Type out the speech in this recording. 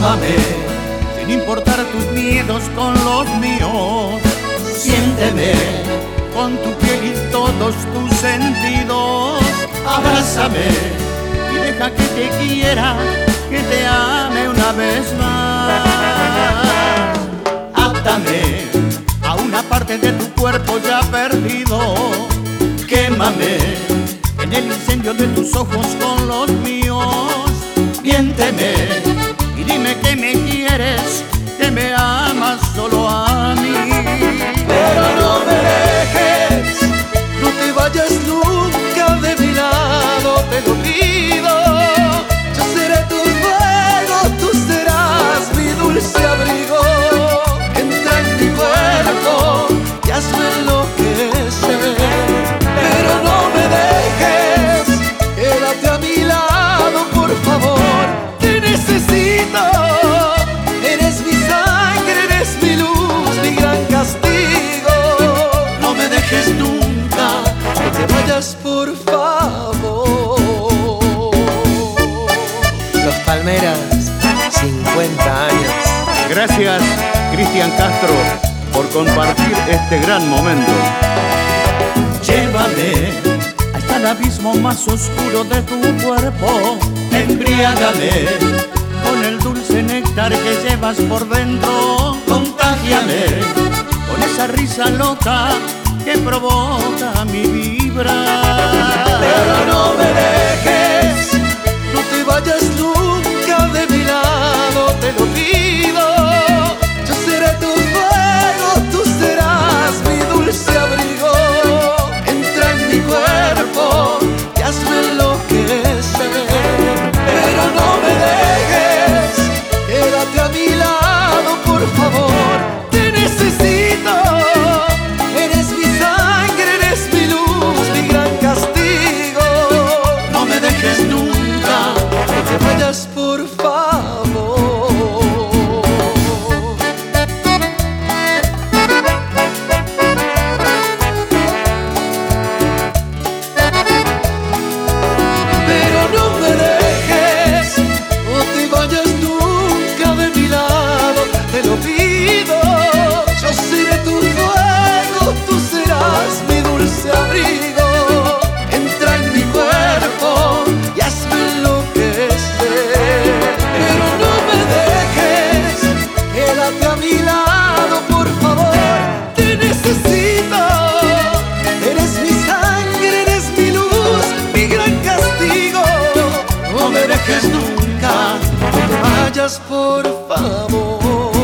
Ámame, sin importar tus miedos con los míos. Siénteme con tu piel y todos tus sentidos. Abrázame y deja que te quiera, que te ame una vez más. Átame a una parte de tu cuerpo ya perdido. Quémame en el incendio de tus ojos con los míos. Miénteme y dime que me quieres, que me amas solo a mí. Pero no me dejes, no te vayas nunca de mi lado, te lo pido. Yo seré tu fuego, tú serás mi dulce abrigo. Entra en mi cuerpo y hazme enloquecer. Pero no me dejes, quédate a mi lado, por favor. Te necesito, eres mi sangre, eres mi luz, mi gran castigo. No me dejes nunca, no te vayas, por favor. Los Palmeras, 50 años. Gracias, Cristian Castro, por compartir este gran momento. Llévame hasta el abismo más oscuro de tu cuerpo. Embriágame con el dulce néctar que llevas por dentro. Contágiame con esa risa loca que provoca mi vibrar. Pero no me dejes, no te vayas nunca de mi lado, te lo pido. Yo seré tu fuego, tú serás mi dulce abrigo. Entra en mi cuerpo y hazme enloquecer. Pero no me dejes, quédate a mi lado, por favor. Te necesito, eres mi sangre, eres mi luz, mi gran castigo. No me dejes nunca, no te vayas, por favor. Pero no me dejes, no te vayas nunca de mi lado, te lo pido. Yo seré tu fuego, tú serás mi dulce abrigo. Entra en mi cuerpo y hazme enloquecer. Pero no me dejes, quédate a mi lado, por favor. Te necesito, eres mi sangre, eres mi luz, mi gran castigo. No me dejes nunca, no te vayas, por favor.